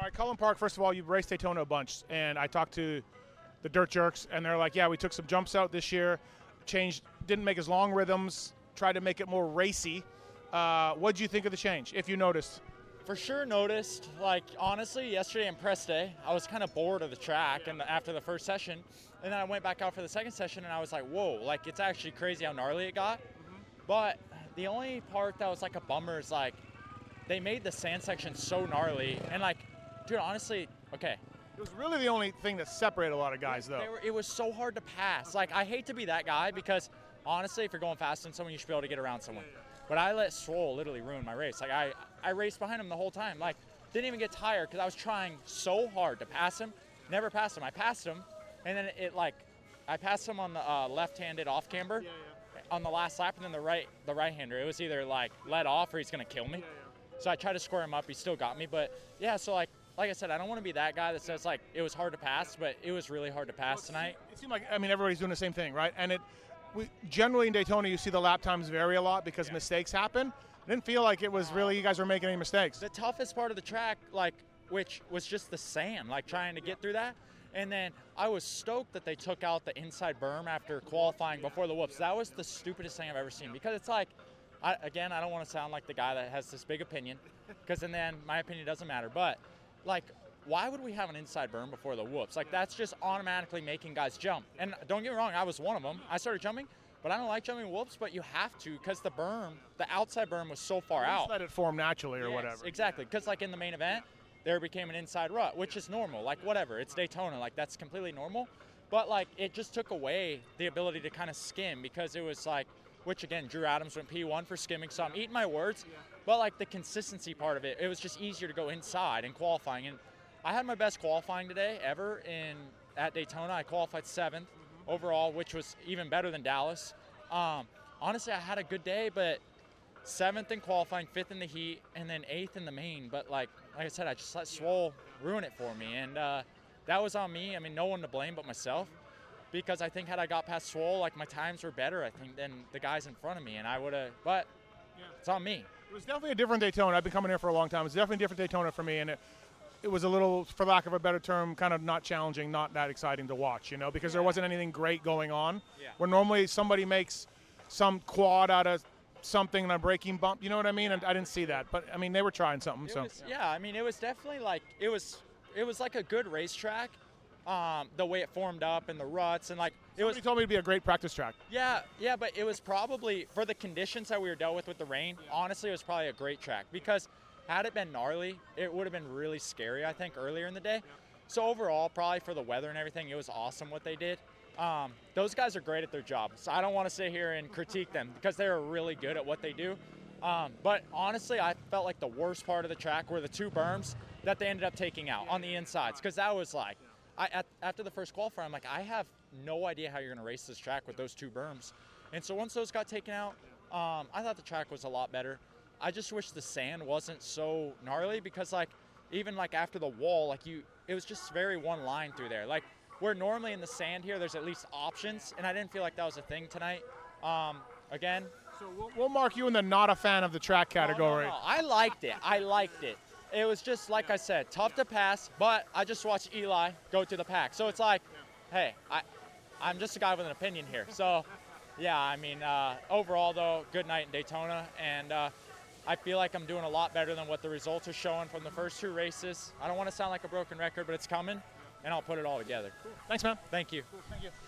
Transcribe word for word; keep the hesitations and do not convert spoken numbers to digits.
right, Cullen Park, first of all, you've raced Daytona a bunch, and I talked to the Dirt Jerks, and they're like, yeah, we took some jumps out this year, changed, didn't make as long rhythms, tried to make it more racy. Uh, what did you think of the change, if you noticed? For sure noticed. Like, honestly, yesterday in press day, I was kind of bored of the track and after the first session, and then I went back out for the second session, and I was like, whoa, like, it's actually crazy how gnarly it got. Mm-hmm. But the only part that was like a bummer is, like, they made the sand section so gnarly, and, like, dude, honestly, okay. It was really the only thing that separated a lot of guys, though. They were, it was so hard to pass. Like, I hate to be that guy because, honestly, if you're going fast on someone, you should be able to get around someone. Yeah, yeah. But I let Swoll literally ruin my race. Like, I, I raced behind him the whole time. Like, didn't even get tired because I was trying so hard to pass him. Never passed him. I passed him, and then it, it like, I passed him on the uh, left-handed off-camber yeah, yeah. on the last lap, and then the right the right-hander. It was either, like, let off or he's going to kill me. Yeah, yeah. So I tried to square him up. He still got me. But, yeah, so, like, like I said, I don't want to be that guy that says, like, it was hard to pass, but it was really hard to pass well, tonight. It seemed like, I mean, everybody's doing the same thing, right? And it we generally in Daytona, you see the lap times vary a lot because yeah. mistakes happen. I didn't feel like it was really you guys were making any mistakes. The toughest part of the track, like, which was just the sand, like trying to get through that. And then I was stoked that they took out the inside berm after qualifying before the whoops. That was the stupidest thing I've ever seen because it's like, I, again, I don't want to sound like the guy that has this big opinion because in the end, my opinion doesn't matter. But, like, why would we have an inside berm before the whoops? Like, that's just automatically making guys jump. And don't get me wrong, I was one of them. I started jumping. But I don't like jumping whoops, but you have to because the berm, the outside berm was so far out. Just let it form naturally or yes, whatever. Exactly, because like in the main event, there became an inside rut, which is normal. Like whatever, it's Daytona, like that's completely normal. But like it just took away the ability to kind of skim because it was like, which again, Drew Adams went P one for skimming, so I'm eating my words. But like the consistency part of it, it was just easier to go inside in qualifying. And I had my best qualifying today ever in at Daytona. I qualified seventh. Overall, which was even better than Dallas. Um, honestly, I had a good day, but seventh in qualifying, fifth in the heat, and then eighth in the main. But like, like I said, I just let Swoll ruin it for me, and uh, that was on me. I mean, no one to blame but myself, because I think had I got past Swoll, like my times were better, I think, than the guys in front of me, and I would have. But yeah. It's on me. It was definitely a different Daytona. I've been coming here for a long time. It's definitely a different Daytona for me, and it, it was a little, for lack of a better term, kind of not challenging, not that exciting to watch, you know, because yeah. there wasn't anything great going on. Yeah. Where normally somebody makes some quad out of something and a braking bump, you know what I mean? And I didn't see that, but I mean they were trying something. It so was, yeah, I mean it was definitely like it was, it was like a good racetrack, um, the way it formed up and the ruts and like it Somebody was. told me to be a great practice track. Yeah, yeah, but it was probably for the conditions that we were dealt with with the rain. Yeah. Honestly, it was probably a great track because. Had it been gnarly, it would have been really scary, I think, earlier in the day. Yeah. So overall, probably for the weather and everything, it was awesome what they did. Um, those guys are great at their job, so I don't want to sit here and critique them because they are really good at what they do. Um, but honestly, I felt like the worst part of the track were the two berms that they ended up taking out on the insides because that was like, I, at, after the first qualifier, I'm like, I have no idea how you're going to race this track with those two berms. And so once those got taken out, um, I thought the track was a lot better. I just wish the sand wasn't so gnarly because, like, even, like, after the wall, like, you, it was just very one line through there. Like, where normally in the sand here, there's at least options, and I didn't feel like that was a thing tonight. Um, again. So we'll, we'll mark you in the not a fan of the track category. No, no, no. I liked it. I liked it. It was just, like I said, tough to pass, but I just watched Eli go to the pack. So it's like, hey, I, I'm just a guy with an opinion here. So, yeah, I mean, uh, overall, though, good night in Daytona, and uh, I feel like I'm doing a lot better than what the results are showing from the first two races. I don't want to sound like a broken record, but it's coming, and I'll put it all together. Cool. Thanks, man. Thank you. Cool. Thank you.